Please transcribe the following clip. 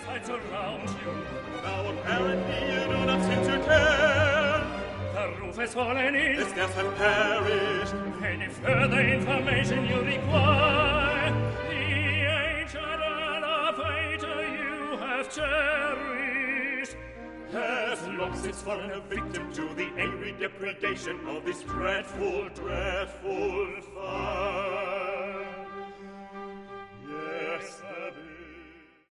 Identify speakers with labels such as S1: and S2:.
S1: sights around you.
S2: Now apparently you do not seem to care.
S1: The roof has fallen in.
S2: The stairs have perished.
S1: Any further information you require? The ancient elevator you have cherished
S2: has long since fallen a victim to the angry depredation of this dreadful, dreadful fire.